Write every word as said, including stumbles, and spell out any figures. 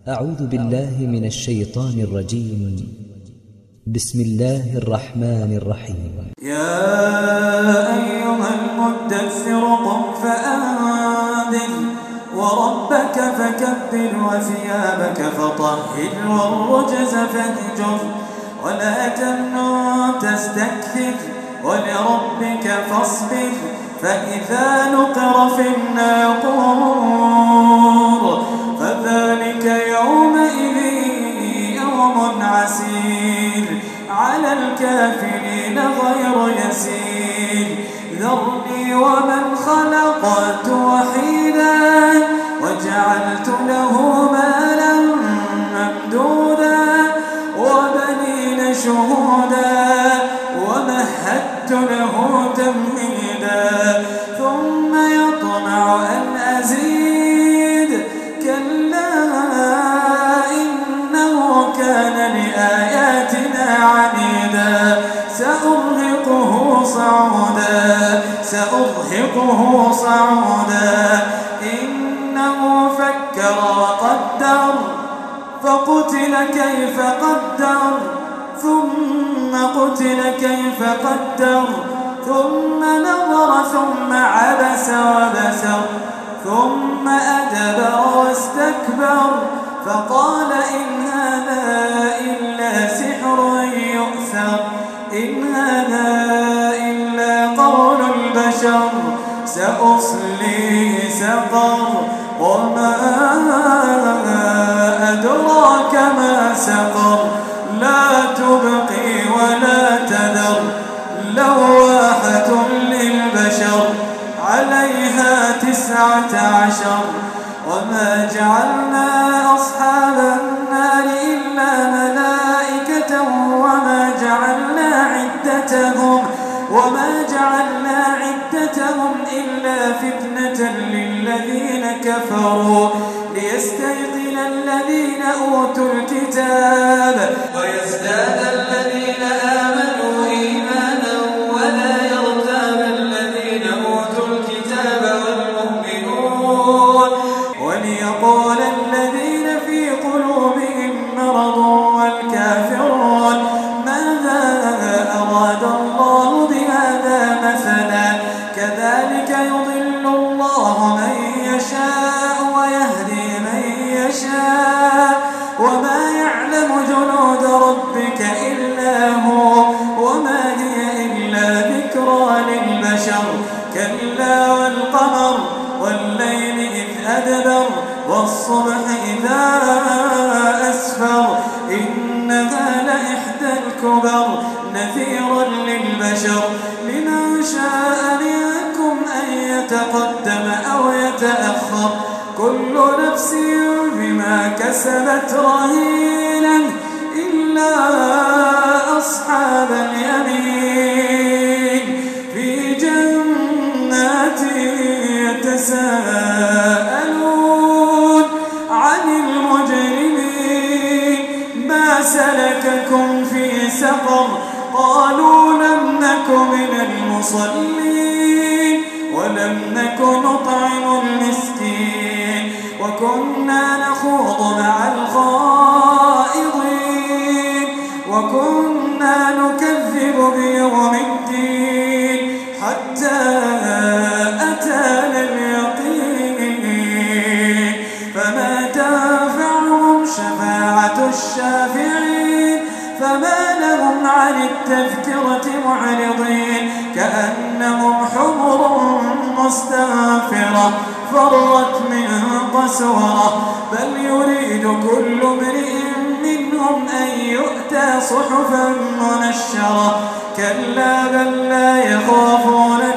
أعوذ بالله من الشيطان الرجيم. بسم الله الرحمن الرحيم. يا أيها المدثر قم فأنذر وربك فكبر وثيابك فطهر والرجز فاهجر ولا تمنن تستكثر ولربك فاصبر فإذا نقر في الناقور فذلك يومئذ يوم عسير على الكافرين غير يسير ذرني ومن خلقت وحيدا وجعلت له مالا ممدودا وبنين شهودا ومهدت له تمهيدا ثم يطمع أن أزيد كلا إنه كان لآياتنا عنيدا سأرهقه صعودا سأرهقه صعودا إنه فكر وقدر فقتل كيف قدر ثم قتل كيف قدر ثم نظر ثم عبس وبسر ثم أدبر واستكبر فقال إن هذا إلا سحر يؤثر إن هذا إلا قول البشر سأصليه سقر وما أدراك ما سقر لا تبقي ولا تذر لواحة للبشر عليها تسعة عشر وما جعلنا أصحاب النار إلا ملائكة وما جعلنا عدتهم وما جعلنا عدتهم إلا فتنة للذين كفروا ليستيقن الذين أوتوا الكتاب ويزداد الذين آمنوا إيمانا ولا يرتاب الذين أوتوا الكتاب والمؤمنون وليقول الذين في قلوبهم مرض والكافرون ماذا أراد الله بهذا مثلا كذلك يضل الله من يشاء ويهدي من يشاء وما يعلم جنود ربك إلا هو وما هي إلا ذكرى للبشر كلا والقمر والليل إذ أدبر والصبح إذا أسفر إنها لإحدى الكبر نذيرا للبشر لمن شاء منكم أن يتقدم أو يتأخر كل نفس بما كسبت رهينة إلا أصحاب اليمين في جنات يتساءلون عن المجرمين ما سلككم في سقر قالوا لم نك من المصلين ولم نك نطعم المسكين وكنا نخوض مع الخائضين وكنا نكذب بيوم الدين حتى أتانا اليقين فما تنفعهم شفاعة الشافعين فما لهم عن التذكرة معرضين كأنهم حمر مستنفرة فرت من قسورة بل يريد كل امرئ منهم أن يؤتى صحفا منشرة كلا بل لا يخافون